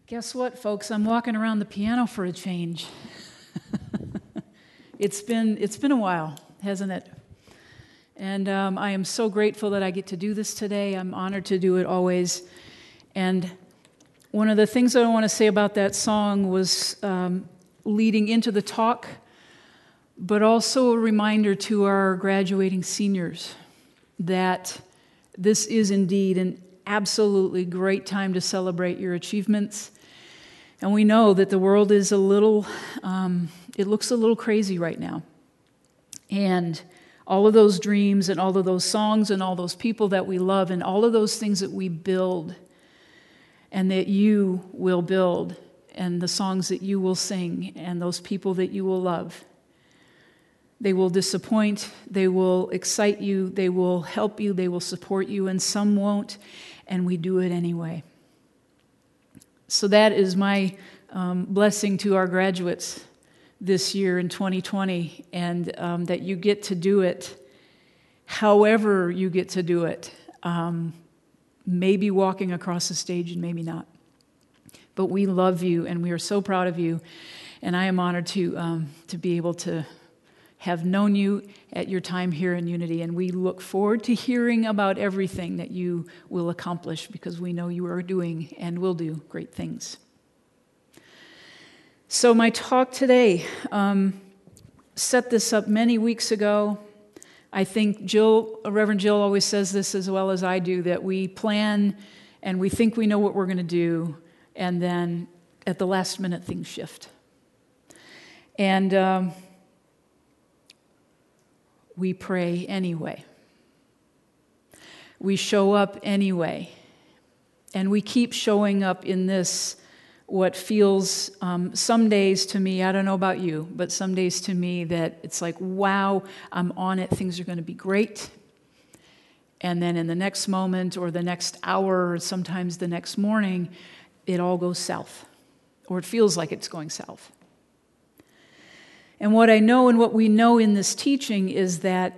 Guess what, folks? I'm walking around the piano for a change. It's been a while, hasn't it? And I am so grateful that I get to do this today. I'm honored to do it always. And one of the things that I want to say about that song was leading into the talk, but also a reminder to our graduating seniors that this is indeed an absolutely great time to celebrate your achievements. And we know that the world is it looks a little crazy right now. And all of those dreams and all of those songs and all those people that we love and all of those things that we build and that you will build and the songs that you will sing and those people that you will love, they will disappoint, they will excite you, they will help you, they will support you, and some won't, and we do it anyway. So that is my blessing to our graduates this year in 2020, and that you get to do it however you get to do it. Maybe walking across the stage and maybe not. But we love you, and we are so proud of you, and I am honored to be able to have known you at your time here in Unity, and we look forward to hearing about everything that you will accomplish because we know you are doing and will do great things. So my talk today, set this up many weeks ago. I think Reverend Jill always says this as well as I do, that we plan and we think we know what we're going to do, and then at the last minute things shift. And we pray anyway. We show up anyway. And we keep showing up in this, what feels some days to me, I don't know about you, but some days to me that it's like, wow, I'm on it, things are going to be great. And then in the next moment or the next hour or sometimes the next morning, it all goes south. Or it feels like it's going south. And what I know and what we know in this teaching is that,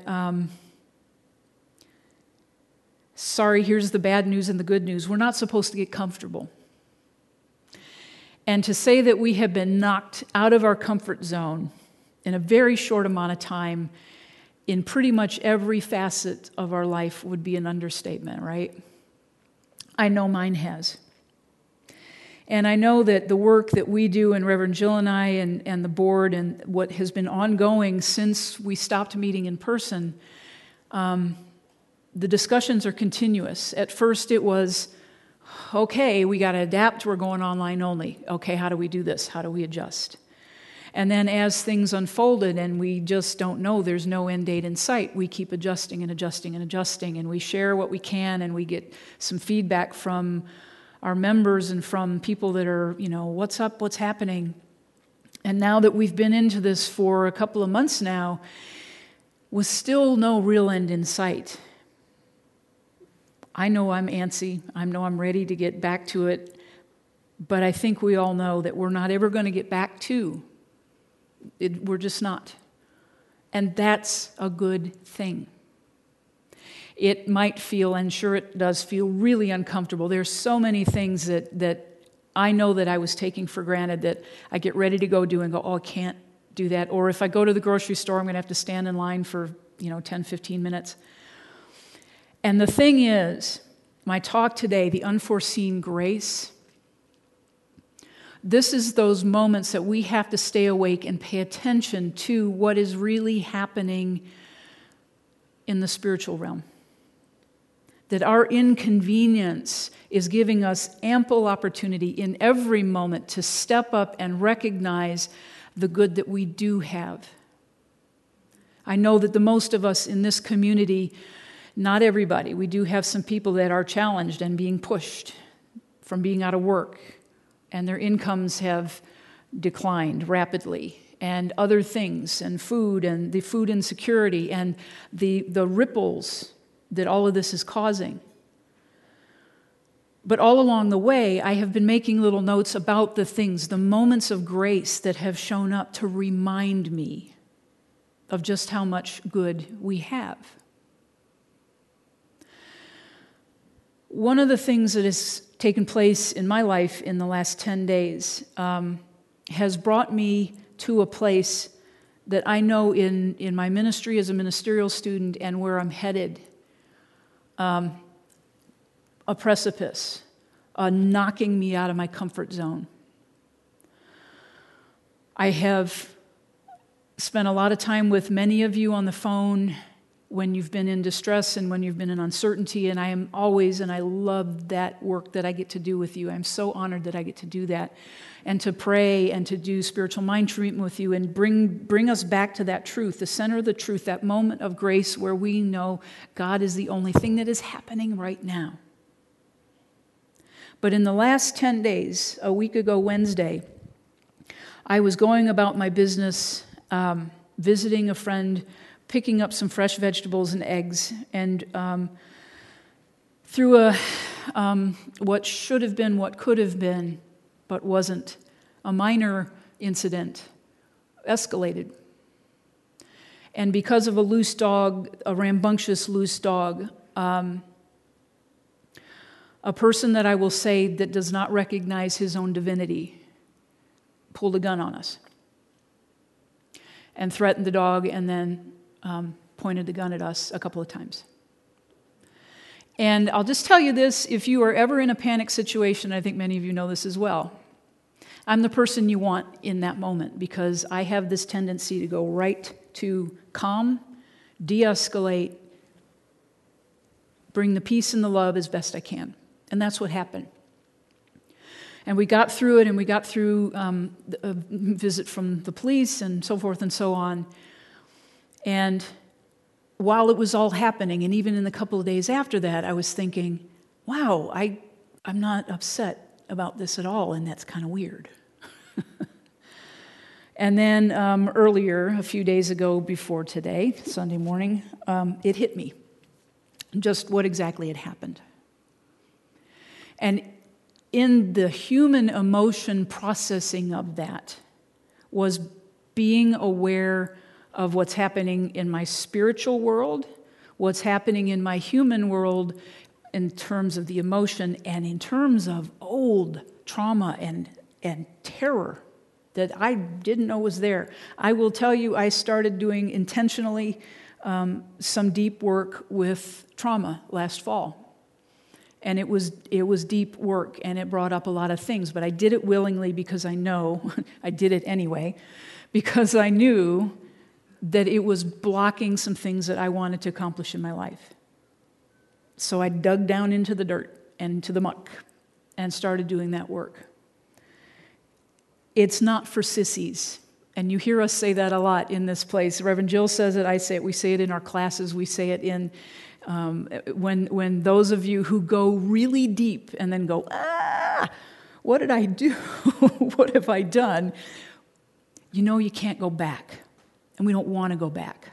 here's the bad news and the good news. We're not supposed to get comfortable. And to say that we have been knocked out of our comfort zone in a very short amount of time in pretty much every facet of our life would be an understatement, right? I know mine has. And I know that the work that we do, and Reverend Jill and I and the board, and what has been ongoing since we stopped meeting in person, the discussions are continuous. At first it was, okay, we got to adapt, we're going online only. Okay, how do we do this? How do we adjust? And then as things unfolded and we just don't know, there's no end date in sight, we keep adjusting and adjusting and adjusting, and we share what we can, and we get some feedback from our members and from people that are, what's up, what's happening. And now that we've been into this for a couple of months now, with still no real end in sight. I know I'm antsy. I know I'm ready to get back to it. But I think we all know that we're not ever going to get back to it. We're just not. And that's a good thing. It might feel, and sure it does feel, really uncomfortable. There's so many things that I know that I was taking for granted that I get ready to go do and go, oh, I can't do that. Or if I go to the grocery store, I'm going to have to stand in line for 10, 15 minutes. And the thing is, my talk today, the unforeseen grace, this is those moments that we have to stay awake and pay attention to what is really happening in the spiritual realm. That our inconvenience is giving us ample opportunity in every moment to step up and recognize the good that we do have. I know that the most of us in this community, not everybody, we do have some people that are challenged and being pushed from being out of work, and their incomes have declined rapidly, and other things, and the food insecurity, and the ripples that all of this is causing. But all along the way, I have been making little notes about the things, the moments of grace that have shown up to remind me of just how much good we have. One of the things that is taken place in my life in the last 10 days has brought me to a place that I know in my ministry as a ministerial student and where I'm headed, a precipice, knocking me out of my comfort zone. I have spent a lot of time with many of you on the phone when you've been in distress and when you've been in uncertainty, and I am always, and I love that work that I get to do with you. I'm so honored that I get to do that, and to pray and to do spiritual mind treatment with you and bring us back to that truth, the center of the truth, that moment of grace where we know God is the only thing that is happening right now. But in the last 10 days, a week ago Wednesday, I was going about my business, visiting a friend, picking up some fresh vegetables and eggs, and through what should have been, what could have been, but wasn't, a minor incident, escalated. And because of a loose dog, a rambunctious loose dog, a person that I will say that does not recognize his own divinity pulled a gun on us and threatened the dog and then pointed the gun at us a couple of times. And I'll just tell you this, if you are ever in a panic situation, I think many of you know this as well, I'm the person you want in that moment because I have this tendency to go right to calm, de-escalate, bring the peace and the love as best I can. And that's what happened. And we got through it, and we got through a visit from the police and so forth and so on. And while it was all happening, and even in the couple of days after that, I was thinking, wow, I'm not upset about this at all, and that's kind of weird. And then earlier, a few days ago before today, Sunday morning, it hit me, just what exactly had happened. And in the human emotion processing of that was being aware of what's happening in my spiritual world, what's happening in my human world in terms of the emotion, and in terms of old trauma and terror that I didn't know was there. I will tell you, I started doing intentionally some deep work with trauma last fall. And it was deep work, and it brought up a lot of things. But I did it willingly because I know, I did it anyway, because I knew that it was blocking some things that I wanted to accomplish in my life. So I dug down into the dirt and into the muck and started doing that work. It's not for sissies. And you hear us say that a lot in this place. Reverend Jill says it, I say it, we say it in our classes, we say it in when those of you who go really deep and then go, what did I do? What have I done? You know you can't go back, and we don't want to go back.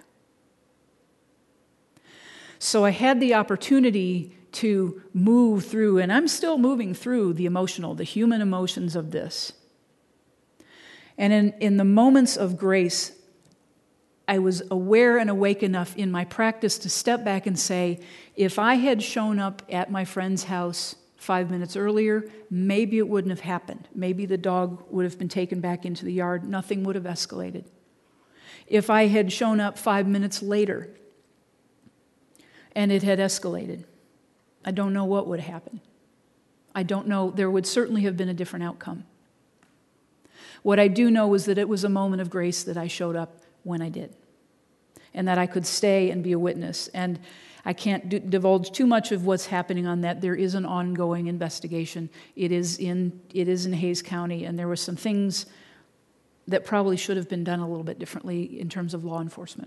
So I had the opportunity to move through, and I'm still moving through the emotional, the human emotions of this. And in the moments of grace, I was aware and awake enough in my practice to step back and say, if I had shown up at my friend's house 5 minutes earlier, maybe it wouldn't have happened. Maybe the dog would have been taken back into the yard. Nothing would have escalated. If I had shown up 5 minutes later and it had escalated, I don't know what would have happened. I don't know. There would certainly have been a different outcome. What I do know is that it was a moment of grace that I showed up when I did, and that I could stay and be a witness. And I can't divulge too much of what's happening on that. There is an ongoing investigation. It is in Hays County, and there were some things that probably should have been done a little bit differently in terms of law enforcement.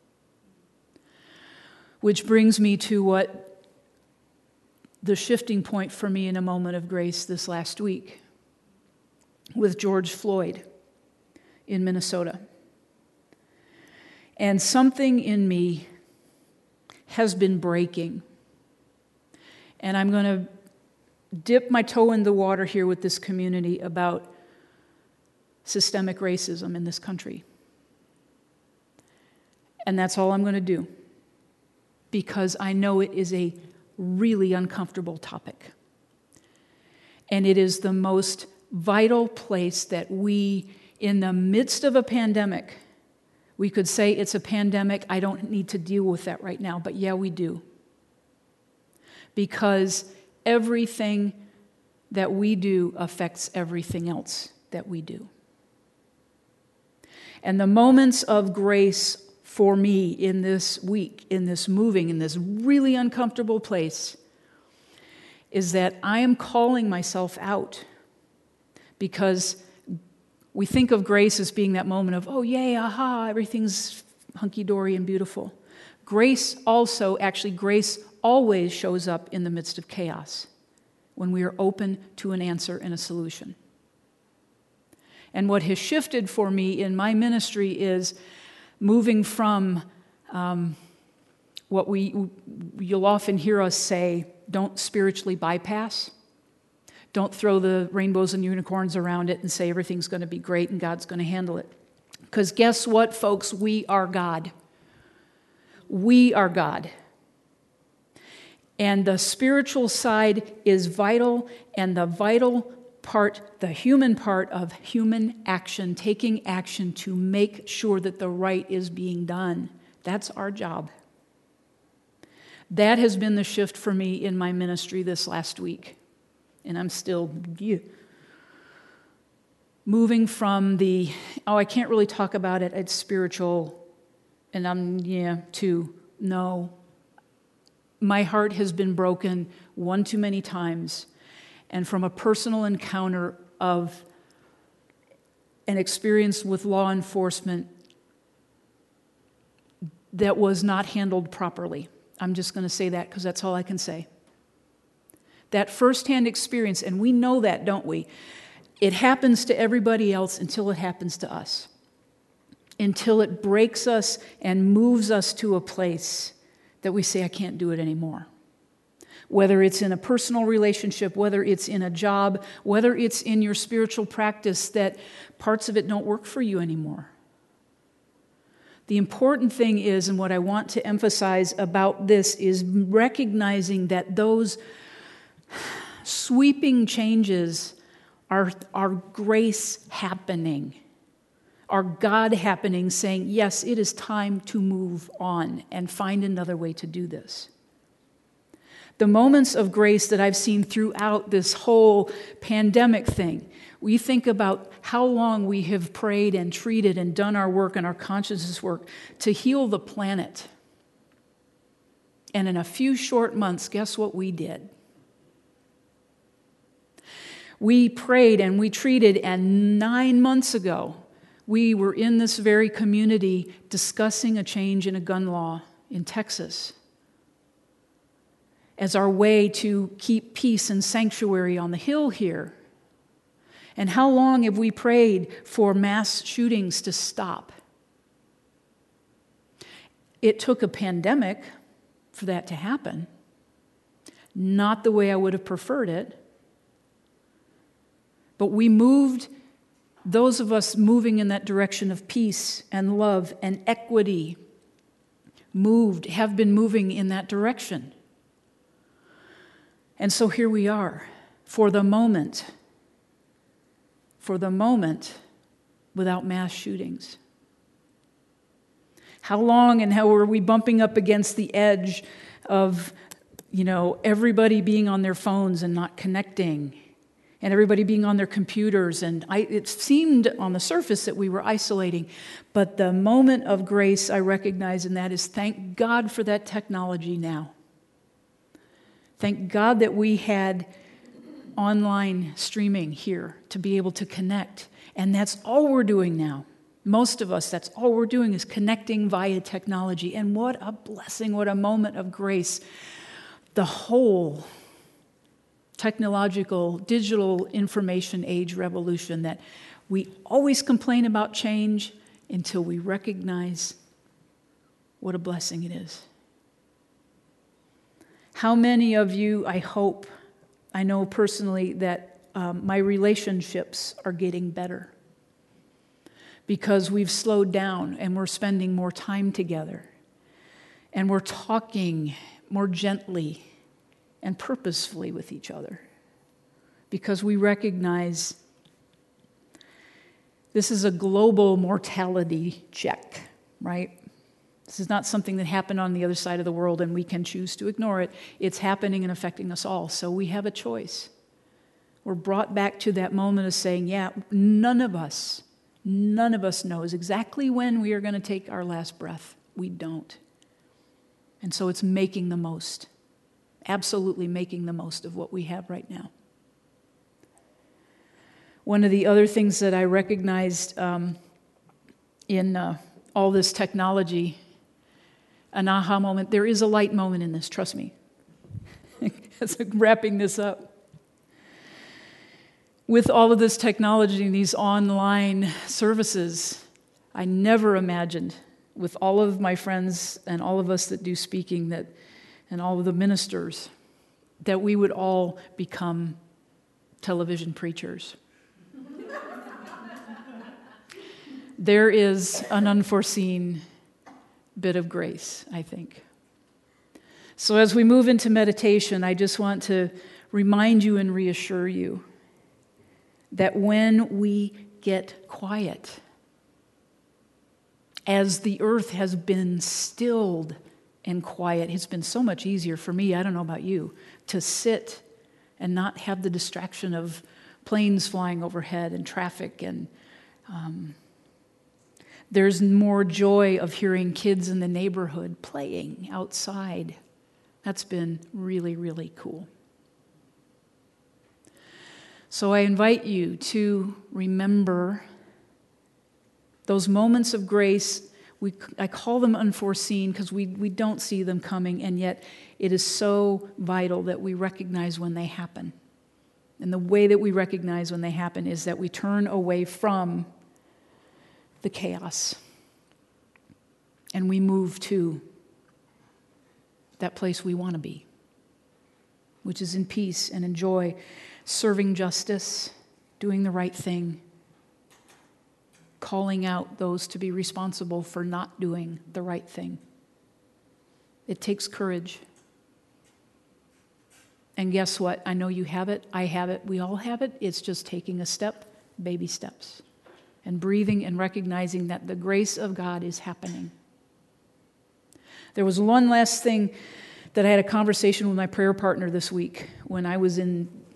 Which brings me to what the shifting point for me in a moment of grace this last week with George Floyd in Minnesota. And something in me has been breaking. And I'm going to dip my toe in the water here with this community about systemic racism in this country. And that's all I'm going to do, because I know it is a really uncomfortable topic. And it is the most vital place that we, in the midst of a pandemic, we could say it's a pandemic, I don't need to deal with that right now, but yeah, we do. Because everything that we do affects everything else that we do. And the moments of grace for me in this week, in this moving, in this really uncomfortable place, is that I am calling myself out. Because we think of grace as being that moment of, oh, yay, aha, everything's hunky-dory and beautiful. Grace always shows up in the midst of chaos when we are open to an answer and a solution. And what has shifted for me in my ministry is moving from what you'll often hear us say, don't spiritually bypass. Don't throw the rainbows and unicorns around it and say everything's going to be great and God's going to handle it. Because guess what, folks? We are God. We are God. And the spiritual side is vital, and the vital part, the human part of human action, taking action to make sure that the right is being done. That's our job. That has been the shift for me in my ministry this last week. And I'm still moving from I can't really talk about it, it's spiritual, and no. My heart has been broken one too many times, and from a personal encounter of an experience with law enforcement that was not handled properly. I'm just going to say that because that's all I can say. That firsthand experience, and we know that, don't we? It happens to everybody else until it happens to us. Until it breaks us and moves us to a place that we say, I can't do it anymore. Whether it's in a personal relationship, whether it's in a job, whether it's in your spiritual practice, that parts of it don't work for you anymore. The important thing is, and what I want to emphasize about this, is recognizing that those sweeping changes are grace happening, are God happening, saying, yes, it is time to move on and find another way to do this. The moments of grace that I've seen throughout this whole pandemic thing, we think about how long we have prayed and treated and done our work and our consciousness work to heal the planet. And in a few short months, guess what we did? We prayed and we treated, and 9 months ago, we were in this very community discussing a change in a gun law in Texas as our way to keep peace and sanctuary on the Hill here. And how long have we prayed for mass shootings to stop? It took a pandemic for that to happen. Not the way I would have preferred it. But we moved, those of us moving in that direction of peace and love and equity, have been moving in that direction. And so here we are, for the moment, without mass shootings. How long and how are we bumping up against the edge of, everybody being on their phones and not connecting, and everybody being on their computers, and it seemed on the surface that we were isolating. But the moment of grace I recognize in that is, thank God for that technology now. Thank God that we had online streaming here to be able to connect. And that's all we're doing now. Most of us, that's all we're doing is connecting via technology. And what a blessing, what a moment of grace. The whole technological, digital information age revolution that we always complain about change until we recognize what a blessing it is. How many of you, I know personally that my relationships are getting better because we've slowed down and we're spending more time together and we're talking more gently and purposefully with each other because we recognize this is a global mortality check, right? This is not something that happened on the other side of the world and we can choose to ignore it. It's happening and affecting us all, so we have a choice. We're brought back to that moment of saying, yeah, none of us knows exactly when we are going to take our last breath. We don't. And so it's making the most, absolutely making the most of what we have right now. One of the other things that I recognized in all this technology, an aha moment, there is a light moment in this, trust me. As I'm wrapping this up. With all of this technology and these online services, I never imagined, with all of my friends and all of us that do speaking, and all of the ministers, that we would all become television preachers. There is an unforeseen bit of grace, I think. So as we move into meditation, I just want to remind you and reassure you that when we get quiet, as the earth has been stilled and quiet, it's been so much easier for me, I don't know about you, to sit and not have the distraction of planes flying overhead and traffic, and there's more joy of hearing kids in the neighborhood playing outside. That's been really, really cool. So I invite you to remember those moments of grace. I call them unforeseen because we don't see them coming, and yet it is so vital that we recognize when they happen. And the way that we recognize when they happen is that we turn away from the chaos and we move to that place we want to be, which is in peace and in joy, serving justice, doing the right thing, calling out those to be responsible for not doing the right thing. It takes courage. And guess what? I know you have it. I have it. We all have it. It's just taking a step, baby steps, and breathing and recognizing that the grace of God is happening. There was one last thing that I had a conversation with my prayer partner this week when I was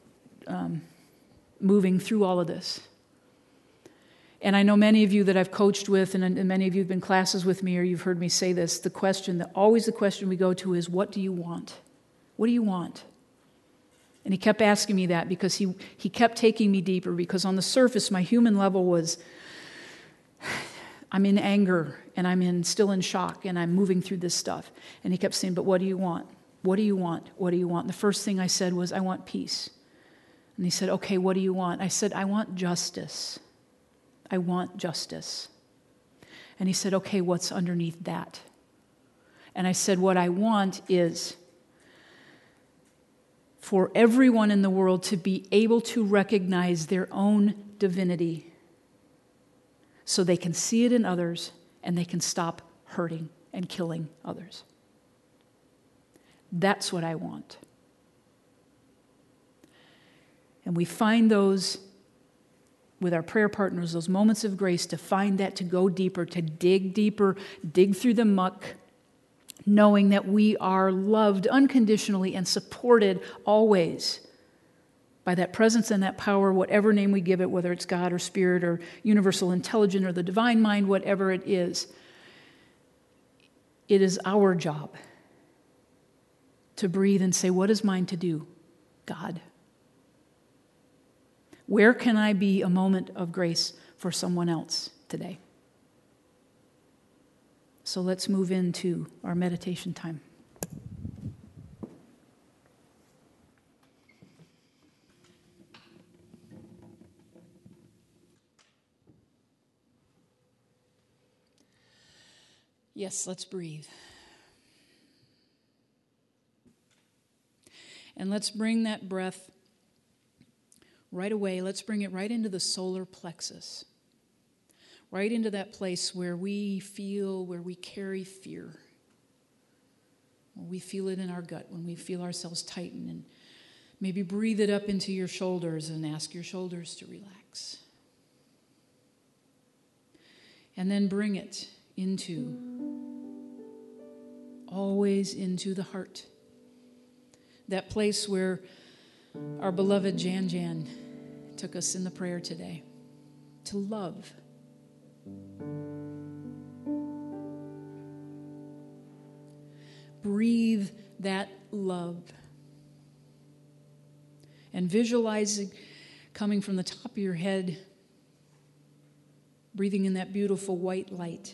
moving through all of this. And I know many of you that I've coached with, and many of you have been classes with me, or you've heard me say this, always the question we go to is, what do you want? What do you want? And he kept asking me that because he kept taking me deeper, because on the surface, my human level was, I'm in anger, and I'm still in shock, and I'm moving through this stuff. And he kept saying, but what do you want? What do you want? What do you want? And the first thing I said was, I want peace. And he said, okay, what do you want? I said, I want justice. I want justice. And he said, okay, what's underneath that? And I said, what I want is for everyone in the world to be able to recognize their own divinity so they can see it in others and they can stop hurting and killing others. That's what I want. And we find those with our prayer partners, those moments of grace, to find that, to go deeper, to dig deeper, dig through the muck, knowing that we are loved unconditionally and supported always by that presence and that power, whatever name we give it, whether it's God or Spirit or universal intelligence or the divine mind, whatever it is. It is our job to breathe and say, what is mine to do, God? Where can I be a moment of grace for someone else today? So let's move into our meditation time. Yes, let's breathe. And let's bring that breath right away. Let's bring it right into the solar plexus. Right into that place where we carry fear. Where we feel it in our gut, when we feel ourselves tighten and Maybe breathe it up into your shoulders and ask your shoulders to relax. And then bring it always into the heart. That place where our beloved Jan took us in the prayer today. To love. Breathe that love. And visualizing coming from the top of your head, breathing in that beautiful white light.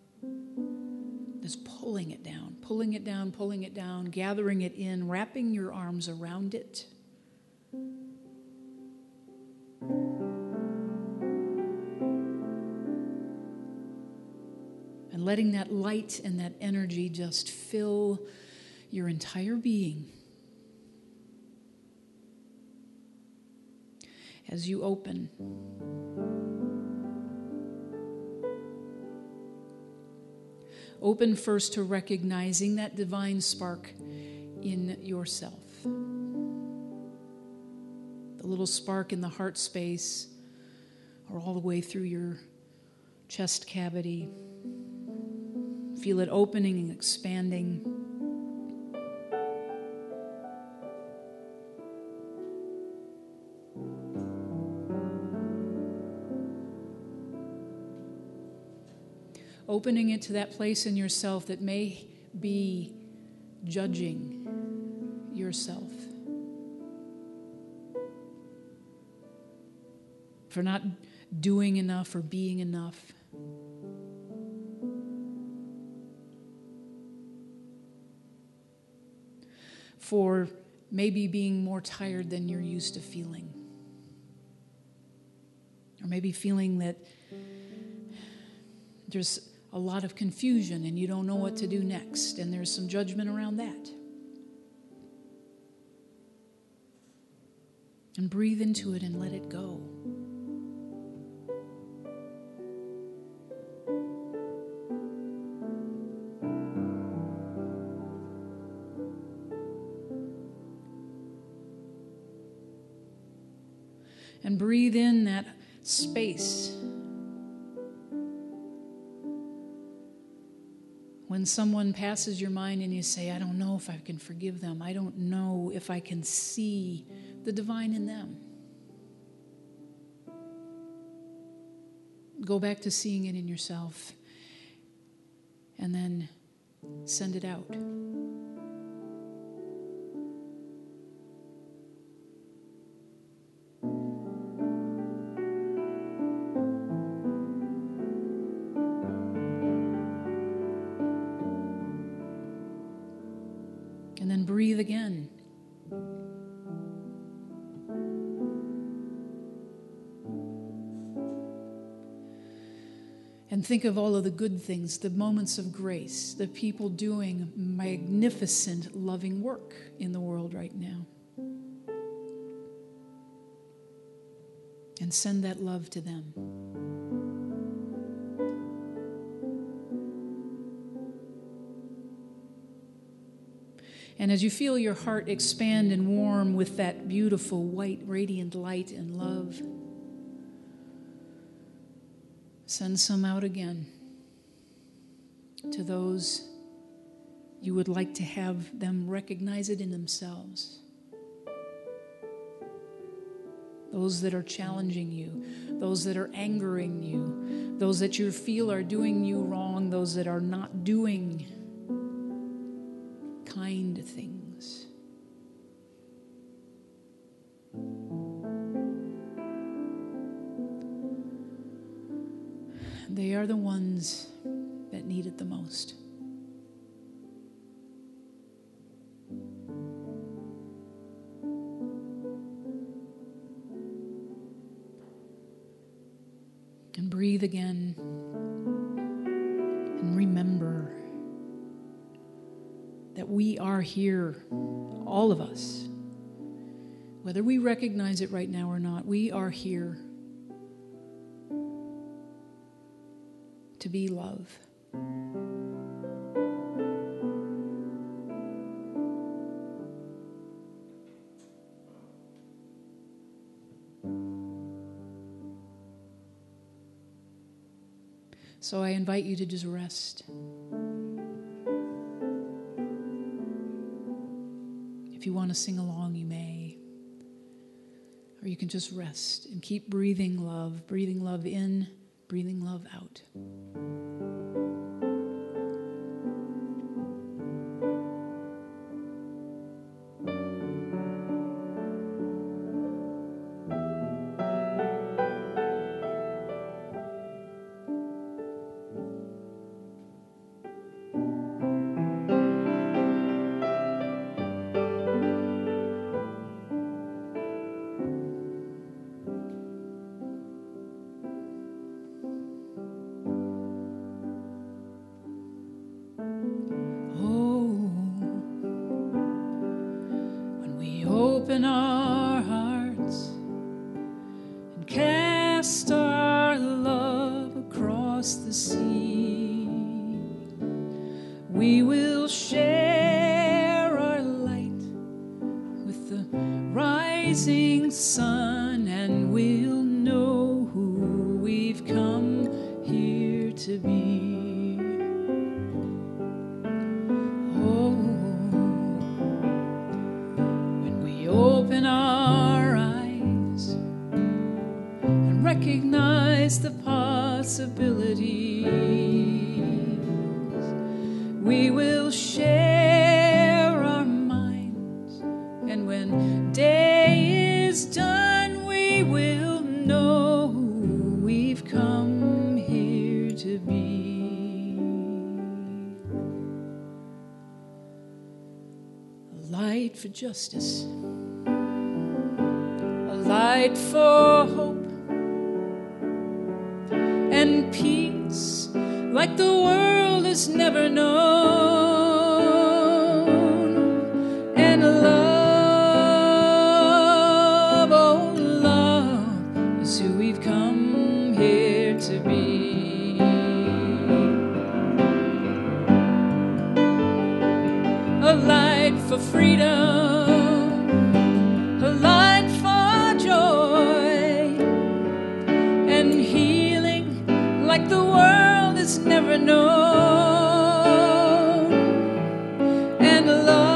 Just pulling it down, pulling it down, pulling it down, gathering it in, wrapping your arms around it. And letting that light and that energy just fill your entire being. As you open, open first to recognizing that divine spark in yourself. The little spark in the heart space, or all the way through your chest cavity. Feel it opening and expanding. Opening it to that place in yourself that may be judging yourself for not doing enough or being enough. For maybe being more tired than you're used to feeling. Or maybe feeling that there's a lot of confusion and you don't know what to do next, and there's some judgment around that. And breathe into it and let it go. And breathe in that space. When someone passes your mind and you say, I don't know if I can forgive them. I don't know if I can see the divine in them. Go back to seeing it in yourself and then send it out. And then breathe again. And think of all of the good things, the moments of grace, the people doing magnificent, loving work in the world right now. And send that love to them. And as you feel your heart expand and warm with that beautiful, white, radiant light and love, send some out again to those you would like to have them recognize it in themselves. Those that are challenging you, those that are angering you, those that you feel are doing you wrong, those that are not doing kind things. They are the ones that need it the most. And breathe again and remember that we are here, all of us. Whether we recognize it right now or not, we are here to be love. So I invite you to just rest. If you want to sing along, you may. Or you can just rest and keep breathing love in, breathing love out. Open our hearts and cast our love across the sea. We will share our light with the rising sun, and we'll know who we've come here to be. Open our eyes and recognize the possibilities. We will share our minds, and when day is done, we will know who we've come here to be. A light for justice, light for hope and peace like the world has never known. And love, oh love, is who we've come here to be. A light for freedom, a light for joy and healing like the world has never known. And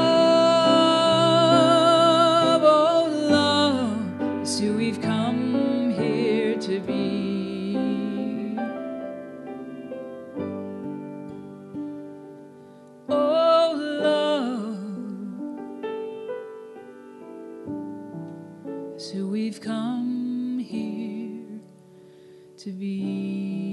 love, oh love, is who we've come here to be. Oh love is who we've come here to be.